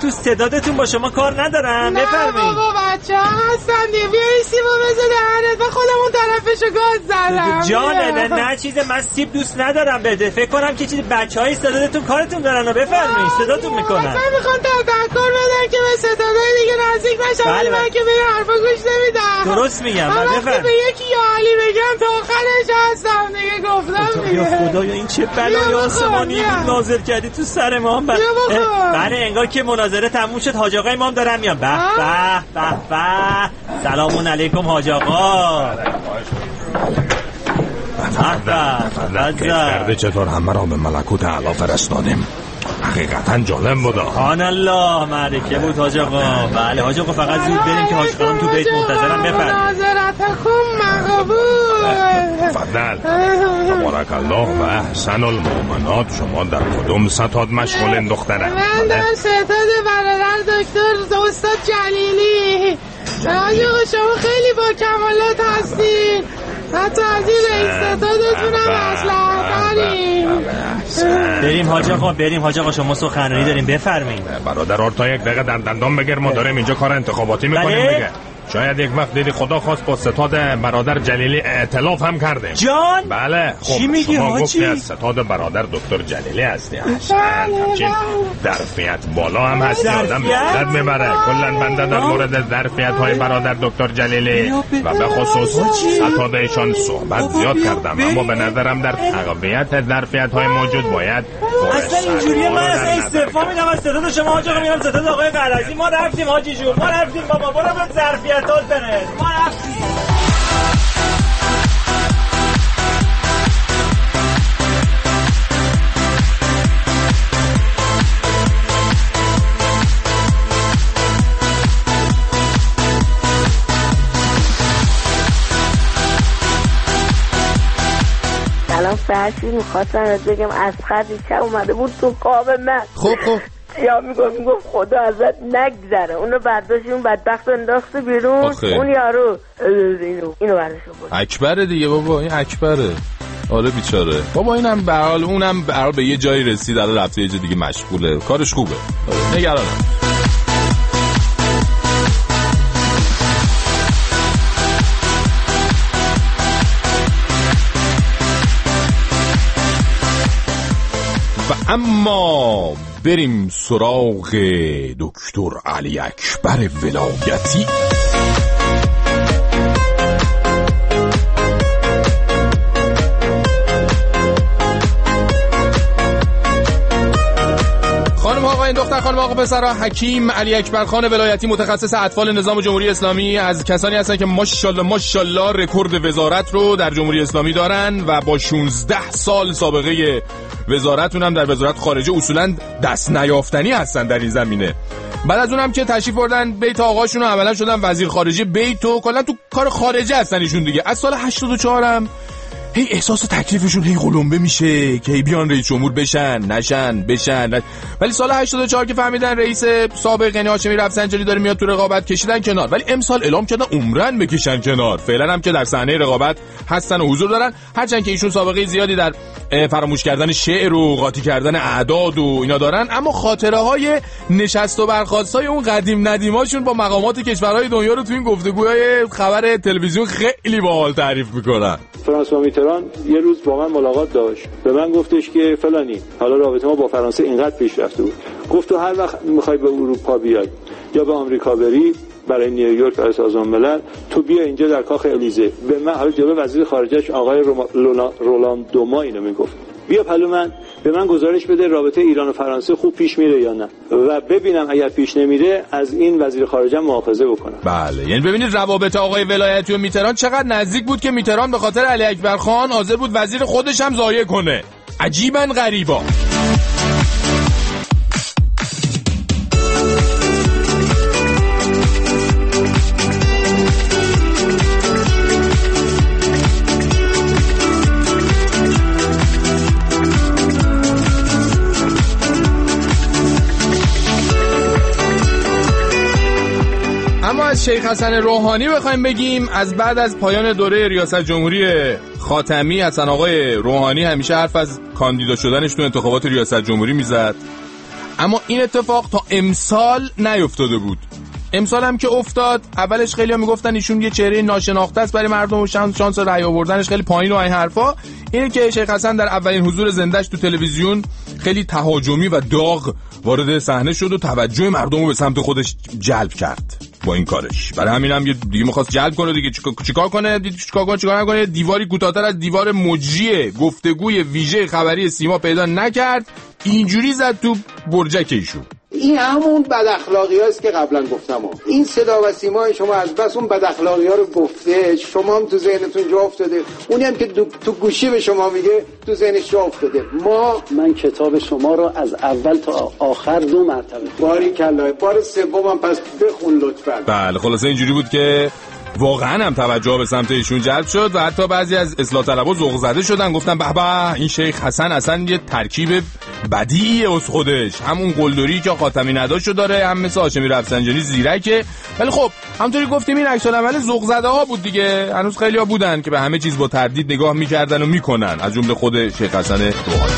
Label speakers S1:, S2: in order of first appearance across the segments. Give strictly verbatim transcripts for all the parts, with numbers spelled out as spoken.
S1: تو صدادتون با شما کار ندارم. بفرمایید.
S2: نه بابا بچه ها هستن دیگه، بیا این سیبو بزن دهنت و خودمون طرفشو گاز زدم.
S1: جانه نه چیزه، من سیب دوست ندارم بده. فکر کنم که چیزی بچه های صدادتون کارتون دارن و بفرمایید صداتون میکنن.
S2: اصلا میخوان تذکر بدن که به صدادهای دیگه نزدیک نشم. ولی من که به این حرفا گوش نمیدم.
S1: درست میگم. من
S2: وقتی به یکی یا علی بگم تا آخرش هستم دیگه، گفتم دیگه.
S1: یا خدایا این چه بلای آسمانی بود نازل کردی تو سر ما. بله انگار که مناظره تموم شد. حاج آقای ما هم دارن میان. به به به به. سلام علیکم حاج آقا.
S3: کرده چطور همه را به ملکوت اعلی فرستادیم. حقیقتا جالب بود.
S1: آن الله معرکه بود حاج آقا. بله حاج آقا فقط زود بریم که حاج خانم تو بیت منتظرم. بفرمایید.
S2: مناظرتکم مقبول.
S3: تفضل. تبارک الله و احسن المؤمنات. شما در کدوم ستاد مشغولین دخترم؟
S2: من در ستاد برادر دکتر استاد جلیلی. حاج آقا شما خیلی با کمالات هستین، حتی از این رئیس ستادتون هم اصلاح داریم.
S1: بریم حاج آقا بریم حاج آقا شما سخنرانی داریم. بفرمایید.
S3: برادر آرتا یک دقیقه در دندان بگیر، ما داریم اینجا کار انتخاباتی میکنیم دیگه. شاید یک وقت دیدی خدا خواست با ستاد برادر جلیلی ائتلاف هم کرده.
S1: جان
S3: بله خب
S1: چی میگی
S3: شما
S1: حاجی؟
S3: گفتی از ستاد برادر دکتر جلیلی هستی. همچین ظرفیت بالا هم هستی، آدم لذت میبره. کلا بنده در مورد ظرفیت های برادر دکتر جلیلی و به خصوص ستاد ایشان صحبت زیاد کردم، اما به نظرم در تقویت ظرفیت های موجود باید
S1: اصلا اینجوریه. من اصلا استعفا میدم از ستاد شما حاج آقا، میرم ستاد آقای قرضی. ما رفتیم حاجی جون، ما رفتیم بابا، برو به ظرفیت ها برس. ما رفتیم.
S4: سلام فرشی، میخواستم بگم از خدی چه اومده بود تو قاب من.
S5: خب خب
S4: یا میگفت میگفت خدا ازت نگذره. اونو برداشت اون بدبخت انداخته بیرون.
S5: آخه.
S4: اون یارو اینو اینو برداشت بود.
S5: اکبره دیگه بابا، این اکبره. آره بیچاره بابا، اینم به حال اونم به حال به یه جایی رسید، الان رفته یه جای دیگه مشغوله، کارش خوبه. آره. نگرانم. و اما بریم سراغ دکتر علی اکبر ولایتی. خانم آقا این دختر خانم آقا پسرها، حکیم علی اکبر خان ولایتی متخصص اطفال نظام جمهوری اسلامی از کسانی هستن که ماشاءالله ماشاءالله رکورد وزارت رو در جمهوری اسلامی دارن و با شانزده سال سابقه وزارتون هم در وزارت خارجه اصولا دست نیافتنی هستن در این زمینه. بعد از اونم که تشریف بردن بیت آقاشون و اولا شدن وزیر خارجه بیت و کلا تو کار خارجه هستن ایشون دیگه. از سال هشتاد و چهار هم هی احساس تکلیفشون هی قلمبه میشه که هی بیان رئیس جمهور بشن نشن بشن نش... ولی سال هشتاد و چهار که فهمیدن رئیس سابق یعنی هاشمی رفسنجانی داره میاد تو رقابت، کشیدن کنار. ولی امسال اعلام کردن عمرن بکشن کنار. فعلا هم که در صحنه رقابت هستن و حضور دارن، هرچند که ایشون سابقه زیادی در فراموش کردن شعر و قاطی کردن اعداد و اینا دارن، اما خاطره های نشست و برخاست های اون قدیم ندیماشون با مقامات کشورهای دنیا رو تو این گفتگوهای خبر تلویزیون خیلی باحال تعریف میکنن.
S6: فرانسوا میتران یه روز با من ملاقات داشت، به من گفتش که فلانی حالا رابطه ما با فرانسه اینقدر پیش رفته بود، گفت تو هر وقت میخوای به اروپا بیای یا به آمریکا بری برای نیویورک برای سازمان ملل، تو بیا اینجا در کاخ الیزه. به من حالا جلو وزیر خارجه‌اش آقای رولان دوما اینو میگفت، بیا پلو من به من گزارش بده رابطه ایران و فرانسه خوب پیش میره یا نه و ببینم اگر پیش نمیره از این وزیر خارجه مؤاخذه بکنم.
S5: بله، یعنی ببینید روابط آقای ولایتی و میتران چقدر نزدیک بود که میتران به خاطر علی اکبر خان حاضر بود وزیر خودش هم ضایع کنه. عجیباً غریبا. اما از شیخ حسن روحانی بخوایم بگیم، از بعد از پایان دوره ریاست جمهوری خاتمی، حسن آقای روحانی همیشه حرف از کاندیدا شدنش تو انتخابات ریاست جمهوری میزد، اما این اتفاق تا امسال نیفتاده بود. امسال هم که افتاد، اولش خیلی‌ها میگفتن ایشون یه چهره ناشناخته است برای مردم و شانس رأی آوردنش خیلی پایین و این حرفا. اینه که شیخ حسن در اولین حضور زنده‌اش تو تلویزیون خیلی تهاجمی و داغ وارد صحنه شد و توجه مردم رو به سمت خودش جلب کرد با این کارش. برای همین هم دیگه می‌خواست جلب کنه دیگه. چیکار کنه؟ چیکار کنه؟ چیکار نکنه؟ دیواری کوتاه‌تر از دیوار مجری گفتگوی ویژه خبری سیما پیدا نکرد، اینجوری زد تو برجک ایشون.
S7: این همون بد اخلاقی هاست که قبلا گفتم. این صدا و سیمای شما از بس اون بد اخلاقی ها رو گفته، شما هم تو ذهنتون جا افتاده. اونی هم که تو گوشی به شما میگه تو ذهنش جا افتاده. ما
S8: من کتاب شما رو از اول تا آخر دو مرتبه.
S7: باری کلا بار سومم پس بخون لطفا.
S5: بله خلاصه اینجوری بود که واقعا هم توجه به سمت ایشون جلب شد و حتی بعضی از اصلاح طلبا ذوق زده شدن، گفتن به به این شیخ حسن اصلا یه ترکیب بدیعیه از خودش، همون قلدری که خاتمی نداشو داره، هم مثل هاشمی رفسنجانی زیرکه. ولی خب همونطوری گفتیم این عکس العمل ذوق زده ها بود دیگه. هنوز خیلی‌ها بودن که به همه چیز با تردید نگاه می‌کردن و می‌کنن، از جمله خود شیخ حسن روحانی.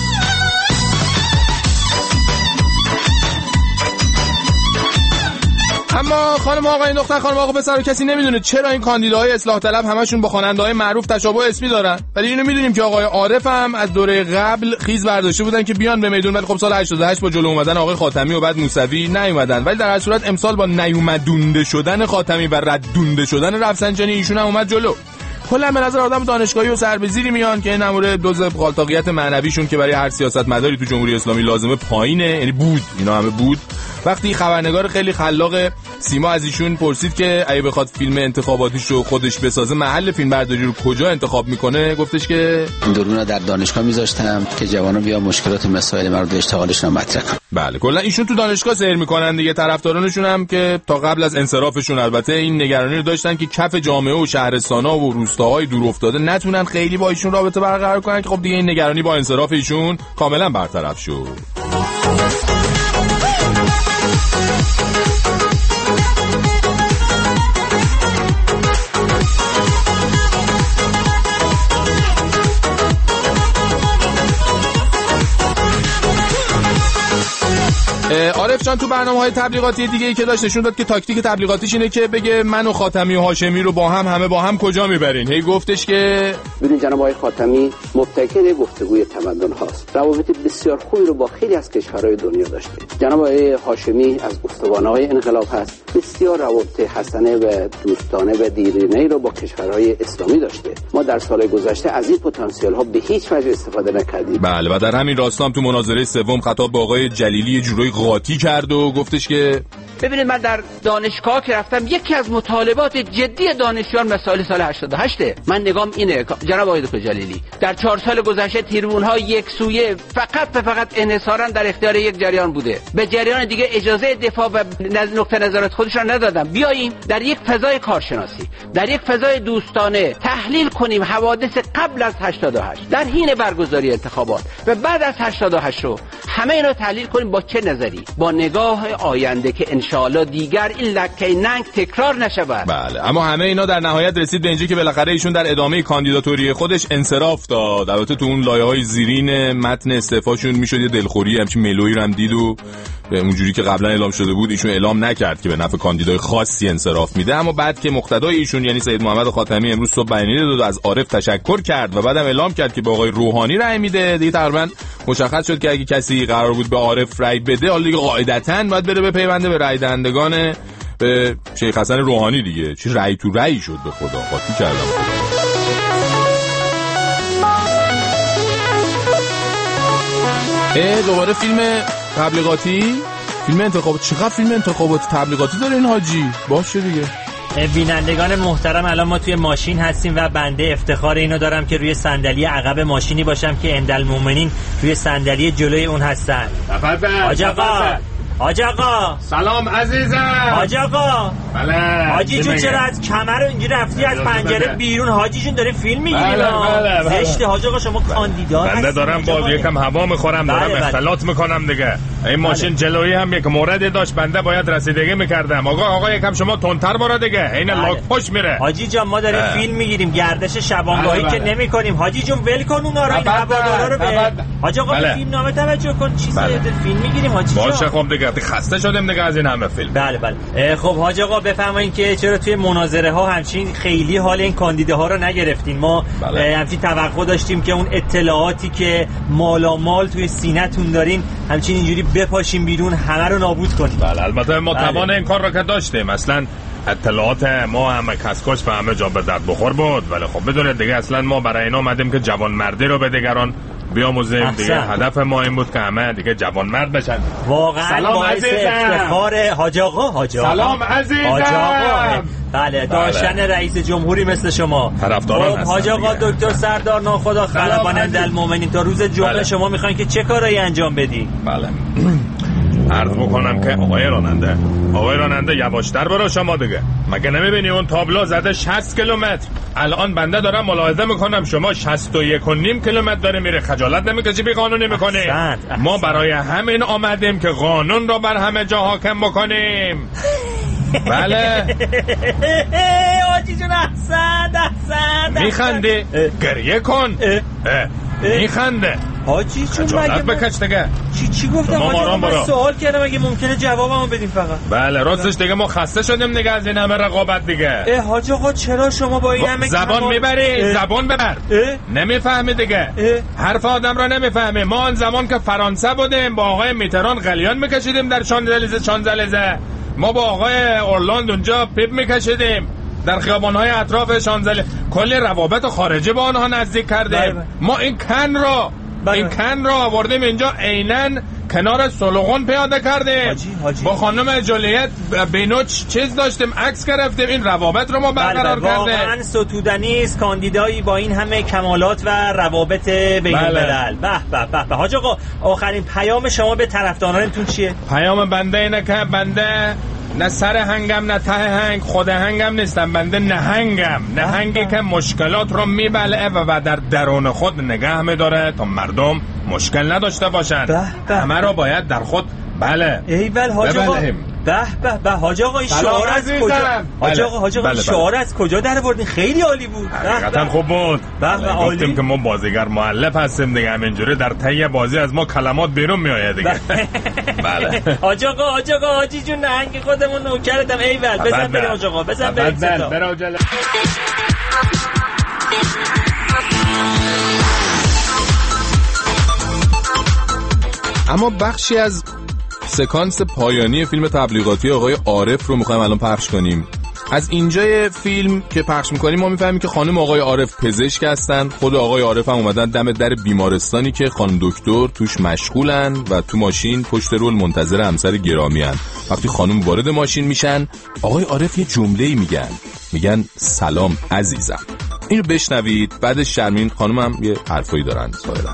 S5: اما خانم آقا این دختر خانم آقا پسر کسی نمیدونه چرا این کاندیداهای اصلاح طلب همشون با خواننده‌های معروف تشابه اسمی دارن. ولی اینو میدونیم که آقای عارف هم از دوره قبل خیز برداشته بودن که بیان به میدون، ولی خب سال هشتاد و هشت با جلو اومدن آقای خاتمی و بعد موسوی نیومدن. ولی در هر صورت امسال با نیومدونده شدن خاتمی و ردونده شدن رفسنجانی ایشون هم اومد جلو. کلا به نظر آدم دانشگاهی و سربزیری میان که این امور دوز خالتاقیت معنویشون که برای هر سیاستمداری تو جمهوری اسلامی لازمه پایینه، یعنی بود، اینا همه بود. وقتی خبرنگار خیلی خلاق سیما از ایشون پرسید که اگه بخواد فیلم انتخاباتیش رو خودش بسازه محل فیلم برداری رو کجا انتخاب میکنه، گفتش که
S8: درون در دانشگاه میذاشتم که جوانا بیا مشکلات و مسائل مورد اشتغالشون رو مطرح کنن.
S5: بله کلا ایشون تو دانشگاه سیر میکنن دیگه. طرفدارانشون هم که تا قبل از انصرافشون البته این نگرانی رو داشتن که کف جامعه و شهرستان‌ها و روستاهای دور افتاده نتونن خیلی با ایشون رابطه برقرار کنن، که خب دیگه این نگرانی با انصراف ایشون کاملا برطرف شد. عارف جان تو برنامه‌های تبلیغاتی دیگه ای که داشت نشون داد که تاکتیک تبلیغاتیش اینه که بگه من و خاتمی و هاشمی رو با هم همه با هم کجا میبرین. هی گفتش که
S8: ببین جناب آقای خاتمی مبتکر گفتگوی تمدن هاست، روابط بسیار خوبی رو با خیلی از کشورهای دنیا داشته. جناب آقای هاشمی از استوانه‌های انقلاب هست، بسیار روابط حسنه و دوستانه و دیرینه‌ای رو با کشورهای اسلامی داشته. ما در سال گذشته از این پتانسیل ها به هیچ وجه استفاده نکردیم.
S5: بله و در همین راستا هم تو مناظره سوم خطاب به آقای جلیلی جورایی قاطی کرد و گفتش که
S9: ببینید من در دانشگاه که رفتم یکی از مطالبات جدی دانشجویان مسائل سال هشتاد و هشت من نگام اینه جناب آقای دکتر جلیلی، در چهار سال گذشته تریبون‌ها یک سویه فقط و فقط انحصاراً در اختیار یک جریان بوده، به جریان دیگه اجازه دفاع و نقطه نظرات خودشان ندادن. بیاییم در یک فضای کارشناسی، در یک فضای دوستانه تحلیل کنیم حوادث قبل از هشتاد و هشت، در حین برگزاری انتخابات و بعد از هشتاد و هشت رو همه اینا تحلیل کنیم با چه نظری، با نگاه آینده که انشاءالله دیگر این لکه ننگ تکرار نشود.
S5: بله اما همه اینا در نهایت رسید به اینجا که بالاخره ایشون در ادامه کاندیداتوری خودش انصراف داد. البته تو اون لایه‌های زیرین متن استعفاشون میشد یه دلخوری همچین ملویی رو هم دید و به اونجوری که قبلا اعلام شده بود ایشون اعلام نکرد که به نفع کاندیدای خاصی انصراف میده. اما بعد که مقتدای ایشون یعنی سید محمد خاتمی امروز صبح بیانیه داد و از عارف تشکر کرد و بعدم اعلام کرد که به آقای روحانی رأی میده، دیگه تقریبا مشخص شد که اگه کسی قرار بود به عارف رأی بده حالا دیگه قاعدتاً باید بره به پیونده به رأی دهندگان به شیخ حسن روحانی دیگه. چه رأی تو رأی شد به خدا، قاطی کردم. اه دوباره فیلم تبلیغاتی، فیلم انتخابات. چقدر فیلم انتخابات تبلیغاتی داره این حاجی؟ باشه دیگه.
S1: بینندگان محترم الان ما توی ماشین هستیم و بنده افتخار اینو دارم که روی صندلی عقب ماشینی باشم که اندالمومنین روی صندلی جلوی اون هستن.
S3: تفضل.
S1: حاج آقا حاج آقا
S3: سلام عزیزم.
S1: حاج آقا
S3: بله.
S1: حاجی جون چرا از کمر رو اینجوری رفتی از پنجره بیرون؟ حاجی جون داره فیلم میگیری.
S3: بله بله بله.
S1: زشته حاج آقا، شما کاندیدا هستید.
S3: بنده دارم باز یکم هوا میخورم، دارم
S1: بله
S3: اختلاط بله. میکنم دیگه. این ماشین بله. جلویی هم یک موردی داشت، بنده باید رسیدگی میکردم. آقا آقا یکم شما تندتر برو دیگه، این بله. لاک پشت میره.
S1: حاجی جان ما داریم فیلم میگیریم، گردش شبانگاهی بله. که بله. نمیکنیم. حاجی جون ول کن اونا رو، این هوادارا رو به حاج آقا بله. فیلم نامه توجه کن. چیز بله. فیلم میگیریم حاجی جان.
S3: باشه خب دیگه، خسته شدیم دیگه از این همه فیلم.
S1: بله بله. خب حاج آقا بفرمایید که چرا توی مناظره ها همچین خیلی حال این کاندیداها رو نگرفتین؟ ما بله. همچین توقع داشتیم که اون اطلاعاتی که مالامال توی سینه‌تون دارین همچین اینجوری بپاشیم بیرون، همه رو نابود کنیم.
S3: بله البته ما بله. توان این کار رو که داشتیم. اصلا اطلاعات ما همه کسکش به همه جا به درد بخور بود، ولی خب بدونید دیگه اصلا ما برای اینا اومدیم که جوانمردی رو به دیگران بیاموزیم دیگه. هدف ما این بود که همه دیگه جوانمرد بشن.
S1: واقعا باعث افتخار حاج آقا. حاج آقا
S3: سلام عزیزم.
S1: حاج آقا بله داشتن رئیس جمهوری مثل شما
S3: طرفداران هستن.
S1: حاج آقا دکتر سردار ناخدا خلبانند المؤمنین، تا روز جمعه بله. شما میخواین که چه کارایی انجام بدی؟
S3: بله عرض بکنم که آقای راننده آقای راننده یواشتر برو شما دیگه. مگه نمیبینی اون تابلو زده شصت کیلومتر؟ الان بنده دارم ملاحظه میکنم شما شصت و یک و نیم کیلومتر داره میره. خجالت نمیکشی بی قانونی میکنی؟ ما برای همین آمدیم که قانون رو بر همه جا حاکم بکنیم. بله
S1: آجی جون احسن احسن.
S3: میخنده گریه کن. میخنده
S1: حاجی چون
S3: مگه بکش دیگه.
S1: چی چی گفتم حاجی؟ من سوال کردم اگه ممکنه جوابمو بدیم فقط.
S3: بله راستش دیگه ما خسته شدیم دیگه از این همه رقابت دیگه.
S1: اه حاج آقا چرا شما با این همه
S3: زبان کما... میبری زبان ببر. نمیفهمی دیگه. اه؟ حرف آدم را نمیفهمی. ما آن زمان که فرانسه بودیم با آقای میتران قلیان میکشیدیم در شانزلیزه شانزلیزه. ما با آقای اورلاند اونجا پیپ میکشیدیم در خیابان‌های اطراف شانزلیزه. کلی روابط خارجی با آنها نزدیک کرده. ما این کن را بله. این کن را آوردیم اینجا عیناً کنار سلوغون پیاده کردیم. حاجی، حاجی. با خانم جولیت بینوچ چیز داشتیم، عکس گرفتیم. این روابط رو ما برقرار
S1: بله
S3: کردیم.
S1: واقعاً ستودنی است کاندیدایی با این همه کمالات و روابط بین الملل. به به به به. حاج آقا آخرین پیام شما به طرفدارانتون چیه؟
S3: پیام بنده اینه که بنده نه سر هنگم نه ته هنگ، خود هنگم نیستم، بنده نهنگم. نهنگی که مشکلات رو میبلعه و در درون خود نگه میداره تا مردم مشکل نداشته باشن. همه رو باید در خود بله
S1: ایول حاج آقا. به به به حاج آقا این شعار از کجا؟ حاج آقا حاج آقا شعار از کجا در آوردین؟ خیلی عالی بود.
S3: حقیقتا خوب بود. گفتیم که ما بازیگر مؤلف هستیم دیگه، همینجوری در طی بازی از ما کلمات بیرون میآید دیگه. بله
S1: حاج آقا حاج آقا حاجی جون نهنگ خودمون نوکرتم. ایول بزن بریم حاج آقا بزن بریم صدا.
S3: برو جلو.
S5: اما بخشی از سکانس پایانی فیلم تبلیغاتی آقای عارف رو میخوایم الان پخش کنیم. از اینجای فیلم که پخش میکنیم ما میفهمیم که خانم آقای عارف پزشک هستن. خود آقای عارف هم اومدن دم در بیمارستانی که خانم دکتر توش مشغولن و تو ماشین پشت رول منتظر همسر گرامی هن. وقتی خانم وارد ماشین میشن آقای عارف یه جمله‌ای میگن میگن سلام عزیزم. اینو بشنوید. بعدش شرمین خانم هم یه حرفایی دارن ظاهرا.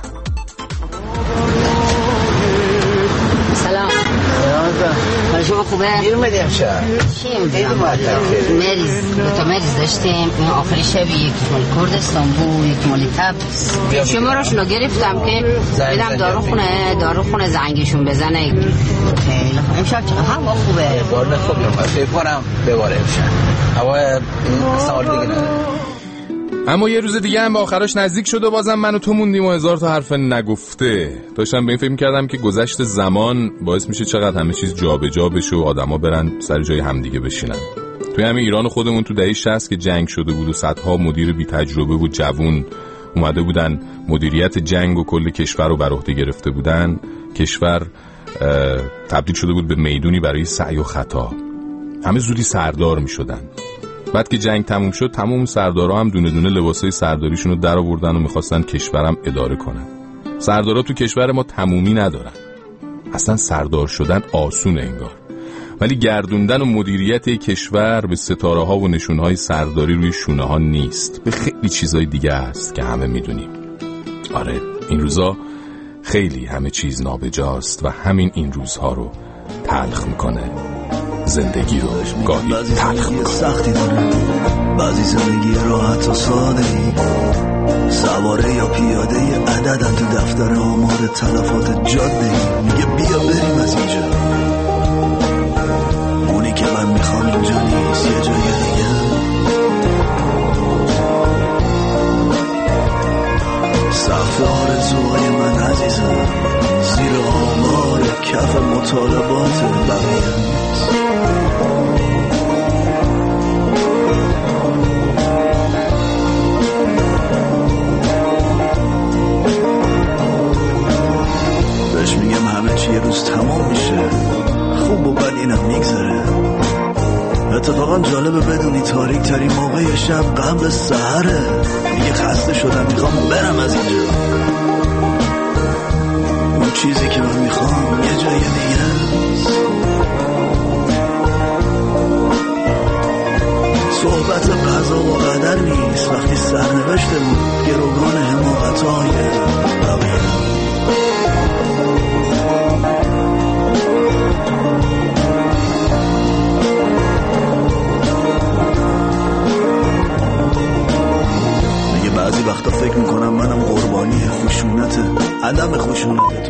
S10: شما خوبه؟
S11: گیر میدیم شد
S10: چی میدیم؟ مریض دوتا مریض داشتیم. این آخری شبی یکی مال کردستان بود یکی مال تبریز. شما رو شنو گرفتم که بدم داروخونه داروخونه زنگشون بزنه. خیلی امشب چه هوا خوبه؟
S11: بارد خوبی اومد فکر کنم بباره امشب هوا سال دیگه نداره.
S5: اما یه روز دیگه هم به آخرش نزدیک شد و بازم من و تو موندیم و هزار تا حرف نگفته. داشتم به این فکر می‌کردم که گذشت زمان باعث میشه چقدر همه چیز جابجا بشه و آدما برن سر جای همدیگه بشینن. توی همین ایران خودمون تو دهه شصت که جنگ شده بود و صدها مدیر بی تجربه و جوون اومده بودن مدیریت جنگ و کل کشور رو بر عهده گرفته بودن، کشور تبدیل شده بود به میدونی برای سعی و خطا. همه زودی سردار می‌شدن. بعد که جنگ تموم شد تمام سردارا هم دونه دونه لباسای سرداریشون رو در آوردن و میخواستن کشورم اداره کنن. سردارا تو کشور ما تمومی ندارن. اصلا سردار شدن آسونه انگار. ولی گردوندن و مدیریت کشور به ستاره ها و نشونه های سرداری روی شونه ها نیست. به خیلی چیزای دیگه است که همه میدونیم. آره این روزا خیلی همه چیز نابجاست و همین این روزها رو تلخ میکنه، زندگی رو گاهی تلخ میکنه.
S12: سختی داره، بعضی زندگی راحت و ساده ای، سواره یا پیاده ی عددن تو دفتر آمار تلفات جاده ای. میگه بیا بریم از اینجا، اونی که من میخوام اینجا نیست، یه جای دیگه. سقف آرزوهای من عزیزم زیر آمار کف مطالبات بقیه. بهش میگم همه چی یه روز تمام میشه، خوب و بد اینم میگذره. اتفاقا جالبه بدونی تاریک ترین موقع شب قبل سحره. دیگه خسته شدم، میخوام برم از اینجا. اون چیزی که من میخوام یه جای دیگه است. صحبت قضا و قدر نیست وقتی سرنوشتمون گروگان حماقت‌های بقیه. بعضی وقتا فکر میکنم منم قربانی خشونته، عدم خشونته.